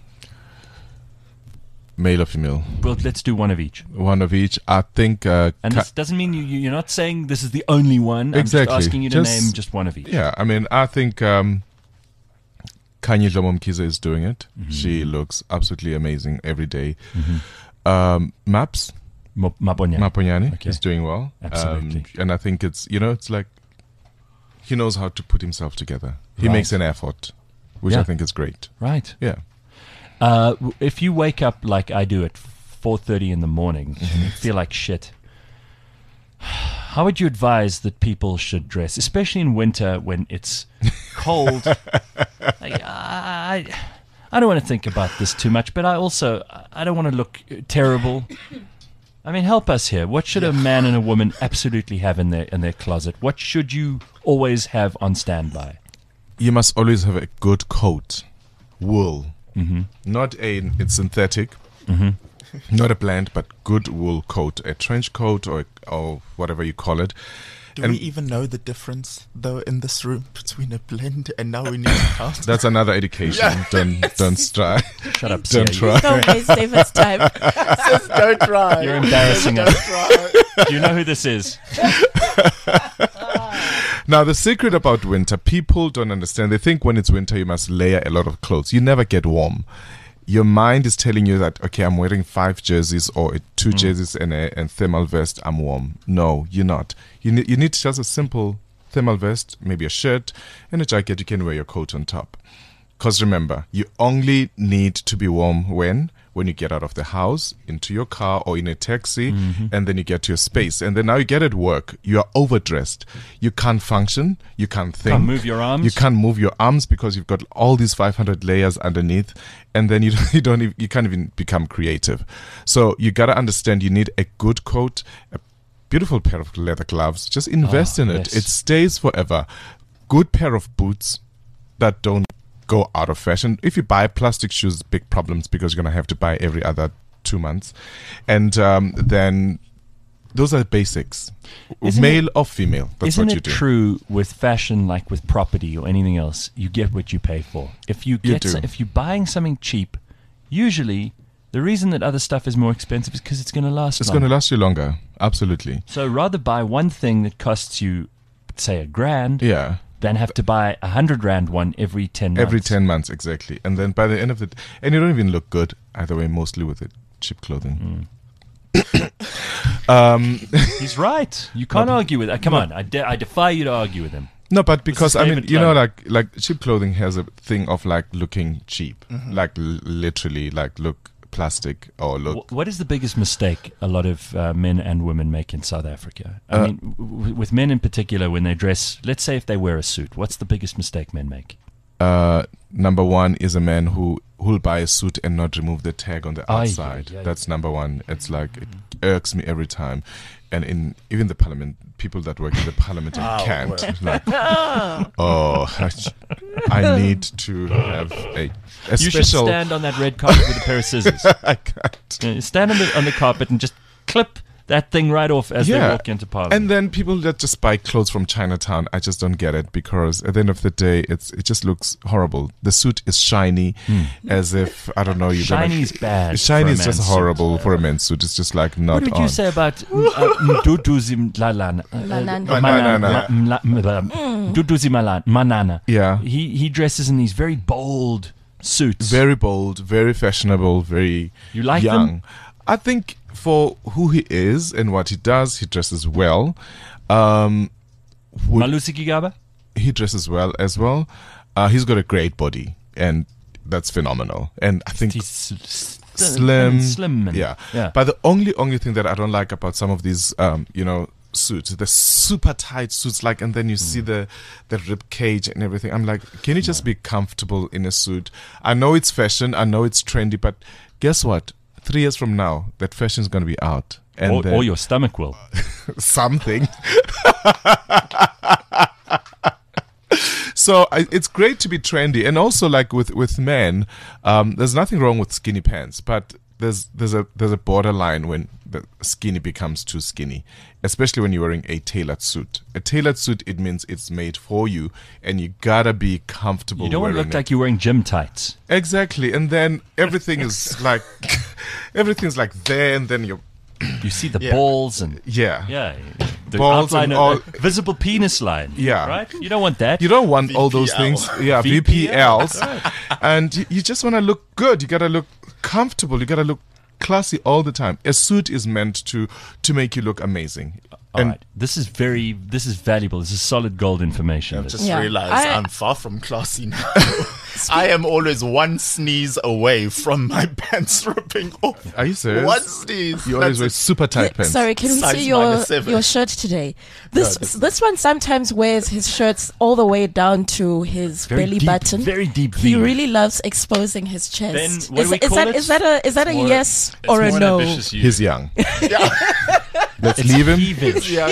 [SPEAKER 3] Male or female?
[SPEAKER 2] Well, let's do one of each.
[SPEAKER 3] One of each. I think.
[SPEAKER 2] And this doesn't mean you're not saying this is the only one.
[SPEAKER 3] Exactly.
[SPEAKER 2] I'm just asking you to name just one of each.
[SPEAKER 3] Yeah, I mean, I think Kanye Dlomomkiza is doing it. She looks absolutely amazing every day. Maps Maponyane is doing well.
[SPEAKER 2] Absolutely.
[SPEAKER 3] And I think it's like he knows how to put himself together. He
[SPEAKER 2] Right.
[SPEAKER 3] makes an effort, which
[SPEAKER 2] Yeah.
[SPEAKER 3] I think is great.
[SPEAKER 2] Right.
[SPEAKER 3] Yeah.
[SPEAKER 2] If you wake up like I do at 4:30 in the morning and you feel like shit, how would you advise that people should dress, especially in winter when it's cold? I don't want to think about this too much, but I don't want to look terrible. I mean, help us here. What should a man and a woman absolutely have in their closet? What should you always have on standby?
[SPEAKER 3] You must always have a good coat, wool. Not it's synthetic, not a blend, but good wool coat, a trench coat or whatever you call it.
[SPEAKER 4] Do we even know the difference, though, in this room between a blend and now we need to count?
[SPEAKER 3] That's another education. Don't try.
[SPEAKER 2] Shut up,
[SPEAKER 3] Don't
[SPEAKER 2] Sia.
[SPEAKER 3] try.
[SPEAKER 5] Don't waste David's time.
[SPEAKER 4] Just don't try.
[SPEAKER 2] You're embarrassing
[SPEAKER 4] Don't
[SPEAKER 2] us.
[SPEAKER 4] try.
[SPEAKER 2] Do you know who this is?
[SPEAKER 3] Now, the secret about winter, people don't understand. They think when it's winter, you must layer a lot of clothes. You never get warm. Your mind is telling you that, okay, I'm wearing 5 jerseys or 2 jerseys and thermal vest, I'm warm. No, you're not. You need just a simple thermal vest, maybe a shirt, and a jacket. You can wear your coat on top. Because remember, you only need to be warm when you get out of the house, into your car or in a taxi, and then you get to your space. And then now you get at work, you are overdressed. You can't function, you can't think.
[SPEAKER 2] Can't move your arms.
[SPEAKER 3] You can't move your arms because you've got all these 500 layers underneath, and then you can't even become creative. So you got to understand you need a good coat, a beautiful pair of leather gloves. Just invest in it.
[SPEAKER 2] Yes.
[SPEAKER 3] It stays forever. Good pair of boots that don't go out of fashion. If you buy plastic shoes, big problems because you're going to have to buy every other 2 months. And then those are the basics. Male or female. That's
[SPEAKER 2] Isn't
[SPEAKER 3] what you
[SPEAKER 2] it
[SPEAKER 3] do.
[SPEAKER 2] true with fashion, like with property or anything else? You get what you pay for. If you're buying something cheap, usually the reason that other stuff is more expensive is because it's going to last.
[SPEAKER 3] It's
[SPEAKER 2] longer.
[SPEAKER 3] going to last you longer. Absolutely.
[SPEAKER 2] So rather buy one thing that costs you, say, $1,000,
[SPEAKER 3] Yeah.
[SPEAKER 2] than have to buy R100 one every 10 months.
[SPEAKER 3] Every 10 months, exactly. And then by the end of it, and you don't even look good either way, mostly with the cheap clothing.
[SPEAKER 2] He's right. You can't argue with that. Come on, I defy you to argue with him.
[SPEAKER 3] No, but because
[SPEAKER 2] This is David
[SPEAKER 3] like cheap clothing has a thing of like looking cheap, like literally like look plastic or look.
[SPEAKER 2] What is the biggest mistake a lot of men and women make in South Africa? I mean, with men in particular, when they dress, let's say if they wear a suit, what's the biggest mistake men make?
[SPEAKER 3] Number one is a man who'll buy a suit and not remove the tag on the outside.
[SPEAKER 2] yeah.
[SPEAKER 3] That's number one. It's like it irks me every time. And in even the parliament, people that work in the parliament and can't. Like, I need to have a
[SPEAKER 2] You
[SPEAKER 3] special.
[SPEAKER 2] should stand on that red carpet with a pair of scissors.
[SPEAKER 3] I can't.
[SPEAKER 2] Stand on the carpet and just clip that thing right off as they walk into Parliament.
[SPEAKER 3] And then people that just buy clothes from Chinatown, I just don't get it because at the end of the day, it just looks horrible. The suit is shiny, as if I don't know.
[SPEAKER 2] Shiny is bad.
[SPEAKER 3] Shiny
[SPEAKER 2] for a
[SPEAKER 3] is just
[SPEAKER 2] man's
[SPEAKER 3] horrible
[SPEAKER 2] suit.
[SPEAKER 3] for a man's suit. It's just like not
[SPEAKER 2] What would
[SPEAKER 3] on.
[SPEAKER 2] you say about Duduzi Manana?
[SPEAKER 3] Yeah.
[SPEAKER 2] He dresses in these very bold suits.
[SPEAKER 3] Very bold, very fashionable, very
[SPEAKER 2] You like
[SPEAKER 3] young.
[SPEAKER 2] them?
[SPEAKER 3] I think for who he is and what he does, he dresses well.
[SPEAKER 2] Malusi Gigaba?
[SPEAKER 3] He dresses well as well. He's got a great body, and that's phenomenal. And I think
[SPEAKER 2] He's
[SPEAKER 3] slim.
[SPEAKER 2] Slim.
[SPEAKER 3] Yeah. But the only thing that I don't like about some of these, suits, the super tight suits, like, and then you see the rib cage and everything. I'm like, can you just be comfortable in a suit? I know it's fashion, I know it's trendy, but guess what? 3 years from now, that fashion is going to be out. And
[SPEAKER 2] or your stomach will.
[SPEAKER 3] something. So it's great to be trendy, and also like with men, there's nothing wrong with skinny pants, but there's a borderline when the skinny becomes too skinny, especially when you're wearing a tailored suit. A tailored suit, it means it's made for you, and you gotta be comfortable.
[SPEAKER 2] You don't want to look like you're wearing gym tights.
[SPEAKER 3] Exactly, and then everything is like everything's like there, and then
[SPEAKER 2] you see the balls and
[SPEAKER 3] yeah.
[SPEAKER 2] The
[SPEAKER 3] Balls
[SPEAKER 2] outline
[SPEAKER 3] and
[SPEAKER 2] of visible penis line.
[SPEAKER 3] Yeah.
[SPEAKER 2] Right? You don't want that.
[SPEAKER 3] You don't want all those things. Yeah, VPLs.
[SPEAKER 2] Right.
[SPEAKER 3] And you just want to look good. You got to look comfortable. You got to look classy all the time. A suit is meant to make you look amazing.
[SPEAKER 2] All right. This is valuable. This is solid gold information.
[SPEAKER 4] I've just realized I'm far from classy now. I am always one sneeze away from my pants ripping off.
[SPEAKER 3] Are you serious?
[SPEAKER 4] One sneeze.
[SPEAKER 3] You always wear super tight pants.
[SPEAKER 5] Sorry, can we
[SPEAKER 4] Size
[SPEAKER 5] see
[SPEAKER 4] -7.
[SPEAKER 5] your shirt today? This one sometimes wears his shirts all the way down to his belly button.
[SPEAKER 2] Very deep
[SPEAKER 5] He
[SPEAKER 2] V.
[SPEAKER 5] really loves exposing his chest.
[SPEAKER 2] Then what do we call it?
[SPEAKER 5] Is that a yes or a no?
[SPEAKER 3] He's young. Let's leave him.
[SPEAKER 2] Heavage.
[SPEAKER 4] Yeah.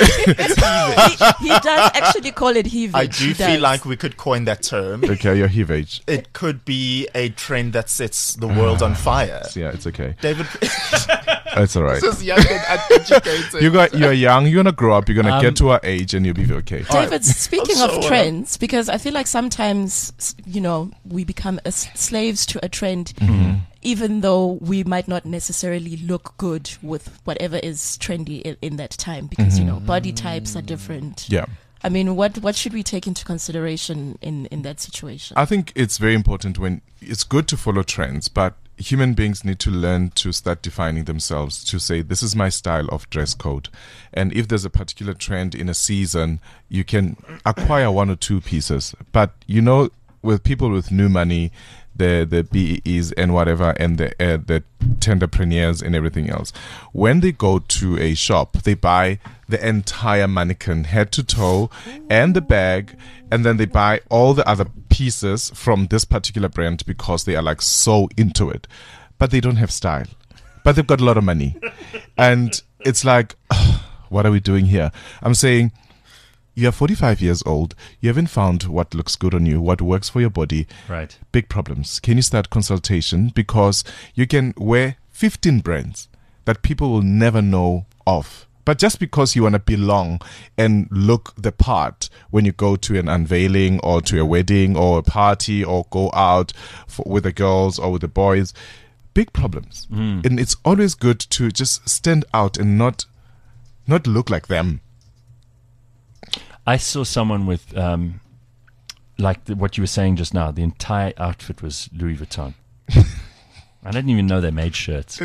[SPEAKER 5] He does actually call it heavage.
[SPEAKER 4] I do feel like we could coin that term.
[SPEAKER 3] Okay, your heavage.
[SPEAKER 4] It could be a trend that sets the world on fire.
[SPEAKER 3] Yeah, it's okay.
[SPEAKER 4] David,
[SPEAKER 3] It's all right.
[SPEAKER 4] this is young and uneducated.
[SPEAKER 3] You're young. You're gonna grow up. You're gonna get to our age, and you'll be okay.
[SPEAKER 5] David, speaking
[SPEAKER 4] I'm so,
[SPEAKER 5] of trends, because I feel like sometimes, we become slaves to a trend, even though we might not necessarily look good with whatever is trendy in that time, because, body types are different.
[SPEAKER 3] Yeah.
[SPEAKER 5] I mean, what should we take into consideration in that situation?
[SPEAKER 3] I think it's very important when it's good to follow trends, but human beings need to learn to start defining themselves, to say, this is my style of dress code. And if there's a particular trend in a season, you can acquire 1 or 2 pieces. But, with people with new money, the BEEs and whatever, and the tenderpreneurs and everything else, when they go to a shop, they buy the entire mannequin, head to toe, and the bag, and then they buy all the other pieces from this particular brand because they are like so into it, but they don't have style, but they've got a lot of money. And it's like, what are we doing here? I'm saying, you're 45 years old. You haven't found what looks good on you, what works for your body.
[SPEAKER 2] Right.
[SPEAKER 3] Big problems. Can you start consultation? Because you can wear 15 brands that people will never know of. But just because you want to belong and look the part when you go to an unveiling or to a wedding or a party or go out with the girls or with the boys, big problems. And it's always good to just stand out and not look like them.
[SPEAKER 2] I saw someone with, what you were saying just now. The entire outfit was Louis Vuitton. I didn't even know they made shirts.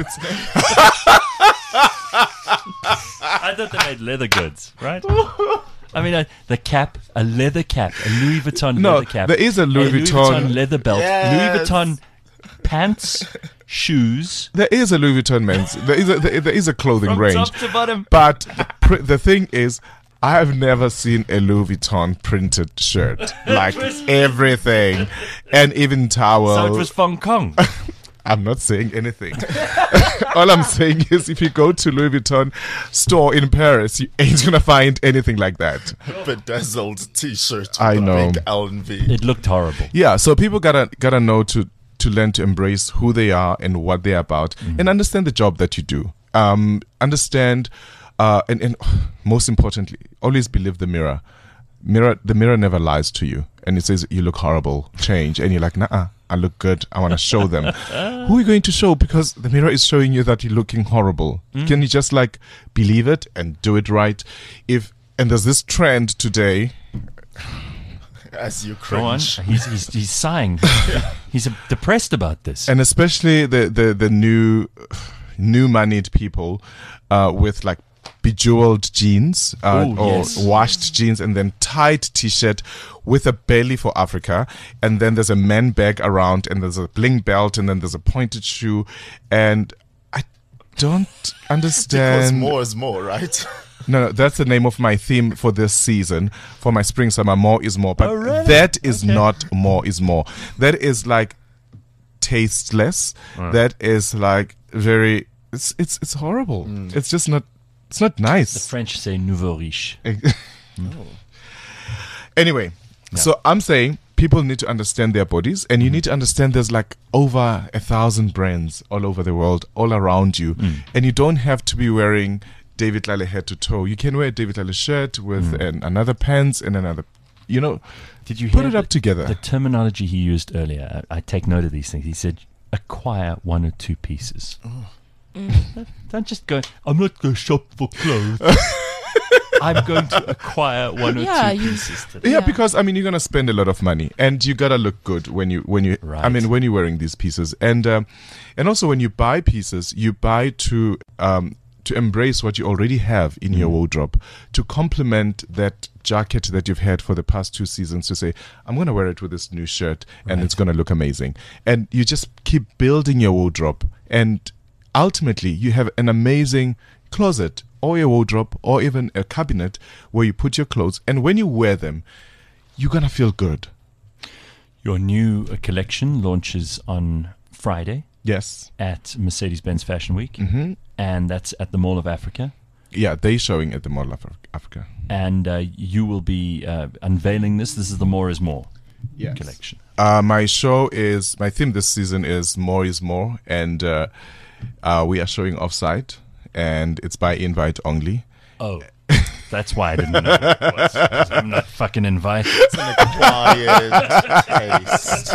[SPEAKER 2] I thought they made leather goods, right? I mean, the cap, a leather cap, a Louis Vuitton leather cap.
[SPEAKER 3] There is a Louis Vuitton
[SPEAKER 2] leather belt,
[SPEAKER 4] Yes.
[SPEAKER 2] Louis Vuitton pants, shoes.
[SPEAKER 3] There is a Louis Vuitton men's. There is a clothing
[SPEAKER 2] From
[SPEAKER 3] range.
[SPEAKER 2] top to bottom.
[SPEAKER 3] But the thing is, I have never seen a Louis Vuitton printed shirt. Like everything. And even towels.
[SPEAKER 2] So it was Hong Kong.
[SPEAKER 3] I'm not saying anything. All I'm saying is if you go to Louis Vuitton store in Paris, you ain't going to find anything like that.
[SPEAKER 4] Bedazzled t-shirt with
[SPEAKER 3] I
[SPEAKER 4] a
[SPEAKER 3] know.
[SPEAKER 4] big L&V.
[SPEAKER 2] It looked horrible.
[SPEAKER 3] Yeah, so people gotta know to learn to embrace who they are and what they're about, and understand the job that you do. Understand, and most importantly, always believe the mirror. The mirror never lies to you, and it says you look horrible. Change, and you're like, nah, I look good. I want to show them. Who are you going to show? Because the mirror is showing you that you're looking horrible. Can you just believe it and do it right? And there's this trend today.
[SPEAKER 4] As you
[SPEAKER 2] Go on.
[SPEAKER 4] cringe.
[SPEAKER 2] He's sighing. He's depressed about this.
[SPEAKER 3] And especially the new moneyed people with bejeweled jeans or washed jeans, and then tight t-shirt with a belly for Africa, and then there's a man bag around, and there's a bling belt, and then there's a pointed shoe, and I don't
[SPEAKER 4] Because
[SPEAKER 3] understand.
[SPEAKER 4] more is more, right?
[SPEAKER 3] No, that's the name of my theme for this season. For my spring summer, more is more. But
[SPEAKER 2] really?
[SPEAKER 3] that is not more is more. That is like tasteless. That is like very. It's horrible. It's just not. It's not nice.
[SPEAKER 2] The French say nouveau riche.
[SPEAKER 3] Anyway, so I'm saying people need to understand their bodies, and you need to understand there's like over 1,000 brands all over the world, all around you, and you don't have to be wearing David Tlale head to toe. You can wear a David Tlale shirt with another pants and another,
[SPEAKER 2] Did you
[SPEAKER 3] put
[SPEAKER 2] hear
[SPEAKER 3] it up together.
[SPEAKER 2] The terminology he used earlier, I take note of these things. He said, acquire 1 or 2 pieces. Don't just go, I'm not going to shop for clothes. I'm going to acquire 1 or 2 pieces today.
[SPEAKER 3] Yeah, because you're gonna spend a lot of money, and you gotta look good when you.
[SPEAKER 2] Right.
[SPEAKER 3] When you're wearing these pieces, and also when you buy pieces, you buy to embrace what you already have in your wardrobe, to complement that jacket that you've had for the past 2 seasons. To say, I'm gonna wear it with this new shirt, and it's gonna look amazing. And you just keep building your wardrobe, and ultimately you have an amazing closet, or a wardrobe, or even a cabinet where you put your clothes, and when you wear them, you're gonna feel good.
[SPEAKER 2] Your new collection launches on Friday
[SPEAKER 3] Yes.
[SPEAKER 2] at Mercedes-Benz Fashion Week, and that's at the Mall of Africa.
[SPEAKER 3] Yeah, they showing at the Mall of Africa.
[SPEAKER 2] And you will be unveiling this. This is the More is More collection.
[SPEAKER 3] My theme this season is More is More, and we are showing Offside, and it's by invite only.
[SPEAKER 2] Oh, that's why I didn't know what it was. 'Cause I'm not fucking invited.
[SPEAKER 4] It's an acquired taste.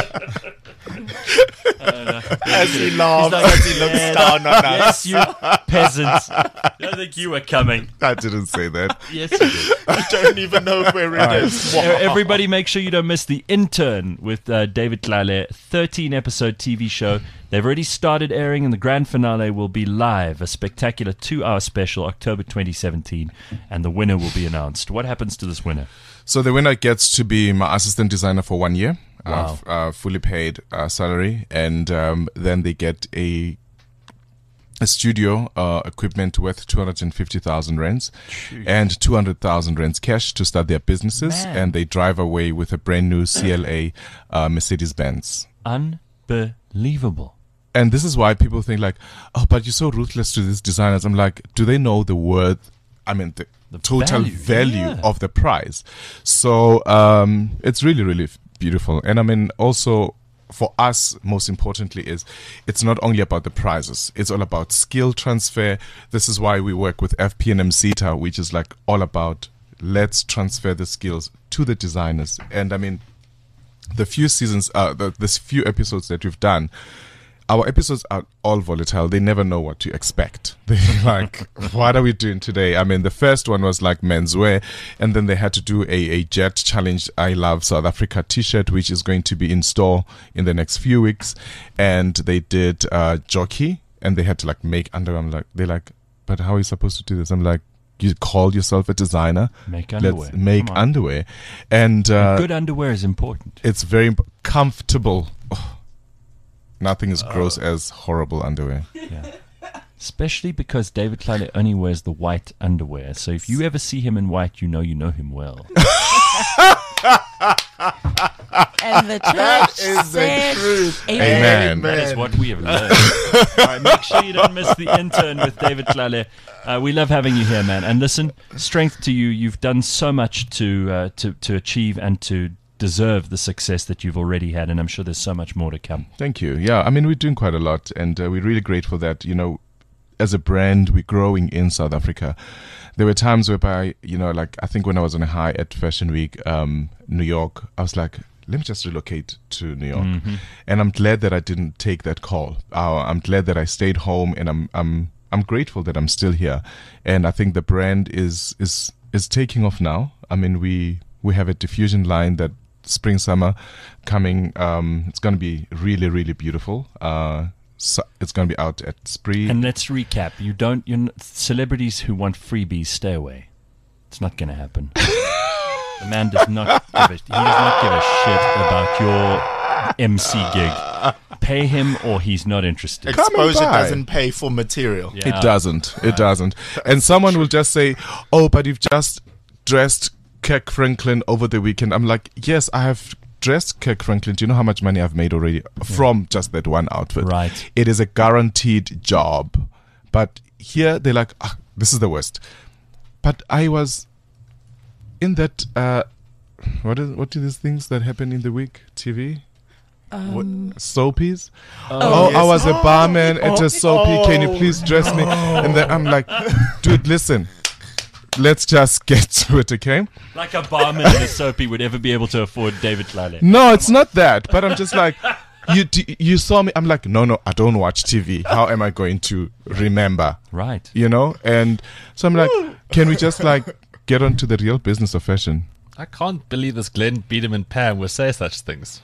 [SPEAKER 4] As he laughs, as he looks down on us.
[SPEAKER 2] Yes, you peasants. I don't think you were coming.
[SPEAKER 3] I didn't say that.
[SPEAKER 2] Yes, you did.
[SPEAKER 4] I don't even know where it is.
[SPEAKER 2] Everybody make sure you don't miss The Intern with David Tlale, 13-episode TV show. They've already started airing, and the grand finale will be live, a spectacular 2-hour special, October 2017, and the winner will be announced. What happens to this winner?
[SPEAKER 3] So the winner gets to be my assistant designer for 1 year,
[SPEAKER 2] Wow.
[SPEAKER 3] fully paid salary, and then they get a studio equipment worth 250,000 rands and 200,000 rands cash to start their businesses,
[SPEAKER 2] Man.
[SPEAKER 3] and they drive away with a brand new CLA Mercedes-Benz.
[SPEAKER 2] Unbelievable.
[SPEAKER 3] And this is why people think like, oh, but you're so ruthless to these designers. I'm like, do they know the worth? The total value of the prize. So it's really, really beautiful. And also for us, most importantly, it's not only about the prizes. It's all about skill transfer. This is why we work with FP&M CETA, which is like all about let's transfer the skills to the designers. And the few seasons, this few episodes that we've done, our episodes are all volatile. They never know what to expect. They're like, what are we doing today? The first one was like menswear, and then they had to do a Jet Challenge I Love South Africa t-shirt, which is going to be in store in the next few weeks. And they did jockey, and they had to like make underwear. They're like, but how are you supposed to do this? I'm like, you call yourself a designer.
[SPEAKER 2] Make underwear.
[SPEAKER 3] Let's make underwear. And
[SPEAKER 2] good underwear is important.
[SPEAKER 3] It's very comfortable. Oh, nothing as gross as horrible underwear.
[SPEAKER 2] Yeah. Especially because David Tlale only wears the white underwear. So if you ever see him in white, you know him well.
[SPEAKER 5] And the church said,
[SPEAKER 3] Amen.
[SPEAKER 2] That is what we have learned. All right, make sure you don't miss The Intern with David Tlale. We love having you here, man. And listen, strength to you. You've done so much to achieve and to deserve the success that you've already had, and I'm sure there's so much more to come.
[SPEAKER 3] Thank you. Yeah, we're doing quite a lot, and we're really grateful that, as a brand, we're growing in South Africa. There were times whereby, I think when I was on a high at Fashion Week, New York, I was like, let me just relocate to New York.
[SPEAKER 2] Mm-hmm.
[SPEAKER 3] And I'm glad that I didn't take that call. I'm glad that I stayed home, and I'm grateful that I'm still here. And I think the brand is taking off now. We have a diffusion line that spring summer coming. It's going to be really, really beautiful. So it's going to be out at Spree.
[SPEAKER 2] And let's recap. Celebrities who want freebies, stay away. It's not going to happen. The man does not give a shit about your MC gig. pay him or he's not interested.
[SPEAKER 4] Exposure
[SPEAKER 3] by.
[SPEAKER 4] doesn't pay for material.
[SPEAKER 2] Yeah.
[SPEAKER 3] It doesn't. It doesn't. And someone will just say, "Oh, but you've just dressed Kirk Franklin over the weekend." I'm like, "Yes, I have dressed Kirk Franklin. Do you know how much money I've made already from just that one outfit?"
[SPEAKER 2] Right.
[SPEAKER 3] It is a guaranteed job. But here they're like, "This is the worst." But I was in that. What do these things that happen in the week? TV. Soapies.
[SPEAKER 4] yes.
[SPEAKER 3] I was a barman at a soapy. Can you please dress me? And then I'm like, dude, listen. Let's just get to it, okay?
[SPEAKER 2] Like a barman in a soapy would ever be able to afford David Tlale.
[SPEAKER 3] No, it's not that. But I'm just like, you saw me. I'm like, no, I don't watch TV. How am I going to remember?
[SPEAKER 2] Right.
[SPEAKER 3] You know? And so I'm like, can we just like get on to the real business of fashion?
[SPEAKER 6] I can't believe this Glenn, Beadham, and Pam will say such things.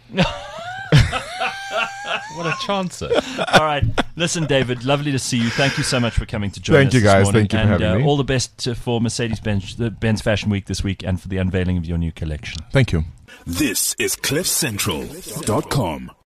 [SPEAKER 6] What a chancer.
[SPEAKER 2] All right. Listen, David, lovely to see you. Thank you so much for coming to join us
[SPEAKER 3] Thank you,
[SPEAKER 2] this
[SPEAKER 3] guys.
[SPEAKER 2] morning.
[SPEAKER 3] Thank you for
[SPEAKER 2] and,
[SPEAKER 3] having me.
[SPEAKER 2] all the best for Mercedes-Benz Fashion Week this week and for the unveiling of your new collection.
[SPEAKER 3] Thank you.
[SPEAKER 1] This is CliffCentral.com.